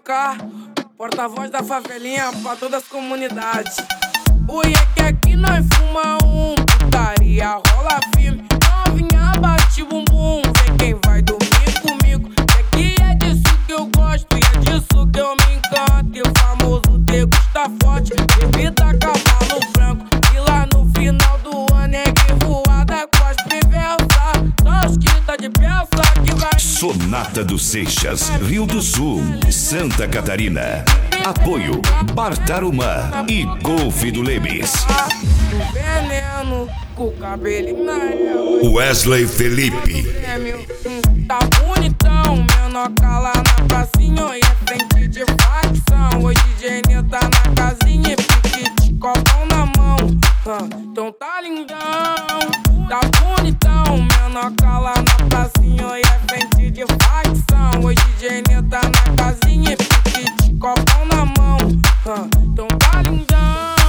AK, porta-voz da favelinha pra todas as comunidades. O que aqui nós fuma putaria, rola firme. Novinha bate bumbum, vem quem vai dormir comigo. É que é disso que eu gosto e é disso que eu me encanto. E o famoso degusta forte, bebida cavalo branco. E lá no final do ano é que voada cospe versa. Só os que tá de peça que vai. Sonata dos Seixas, Rio do Sul, Santa Catarina. Apoio Bar Tarumã e Golfe do Lemes. Veneno com o cabelinho na égua. Wesley Felipe. Tá bonitão, menor cala na pracinha e é frente de facção. Hoje DJ tá na casinha e pique de copão na mão. Então tá lindão, tá bonitão, menor cala na pracinha e é frente de facção. Hoje DJ tá na casinha e pique de copão na mão. Então tá lindão.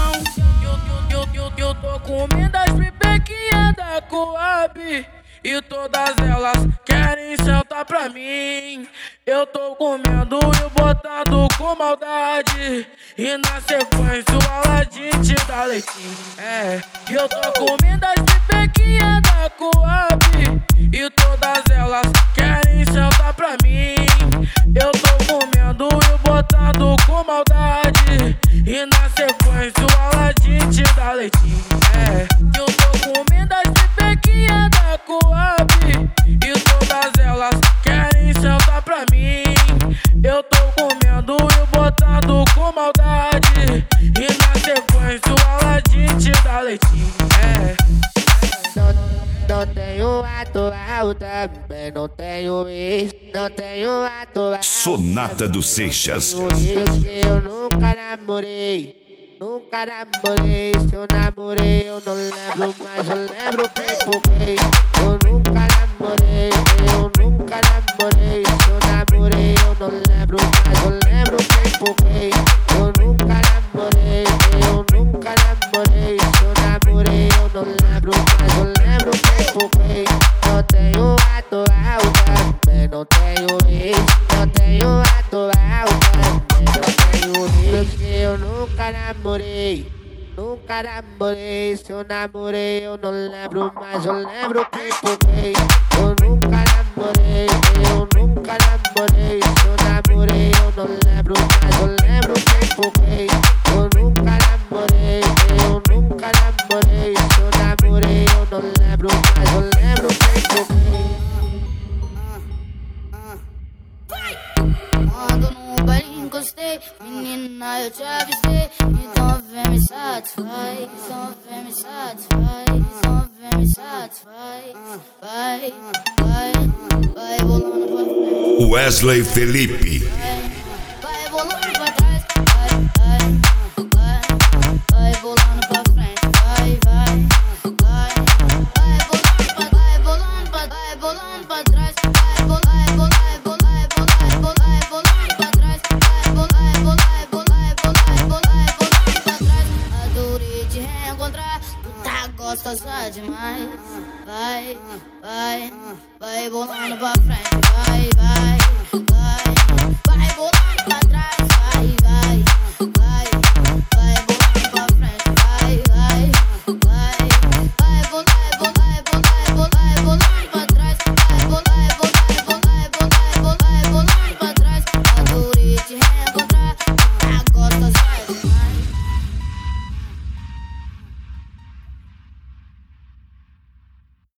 Eu tô comendo as pipequinhas da Coab e todas elas querem sentar pra mim. Eu tô comendo e botando com maldade e na sequência o Aladim te dá leitinho. Eu tô comendo as pipequinhas da Coab e todas elas querem sentar pra mim. Eu tô comendo e botando com maldade e na sequência o Aladim te dá leitinho. Eu tô comendo as pipequinhas da Coab e todas elas querem sentar pra mim. Eu tô comendo e botando com maldade e na sequência o Aladim te dá leitinho. Não tenho atual, também não tenho ex. Não tenho atual. Sonata dos Seixas. Eu nunca namorei. Nunca namorei. Se eu namorei eu não lembro, mas eu lembro quem foguei. Eu nunca namorei. Eu nunca namorei. Se eu namorei eu não lembro, mas eu lembro quem foguei. Eu nunca namorei. Eu nunca namorei. Se eu namorei eu não lembro, mas eu lembro quem foguei. Não tenho atual, também não tenho ex. Não tenho atual, também não tenho ex. Porque eu nunca namorei. Nunca namorei. Se eu namorei eu não lembro, mas eu lembro quem foguei. Eu nunca namorei. Eu nunca namorei. Se eu namorei eu não lembro, mas eu lembro quem foguei. Eu nunca namorei. Eu nunca namorei. Se eu namorei eu não lembro, mas eu lembro quem foguei. Quando no baile encostei, menina, eu te avisei. Então vem me satisfaz, então vem me satisfaz, então vem me satisfaz. Vai, vai, vai bolando pra frente. Wesley Felipe. Vai bolando pra trás, vai, vai, vai, vai bolando pra frente. Vai, vai, vai, vai bolando pra, vai bolando pra, vai bolando pra trás. Vai bolando pra trás, adorei te reencontrar, tu tá gostosa demais. Vai, vai, vai bolando pra frente. Vai, vai, vai, vai bolando pra trás. Vai, vai, vai, vai bolando pra frente. Vai, vai, vai, vai bolando pra trás. Vai bolando pra trás. Adorei te reencontrar,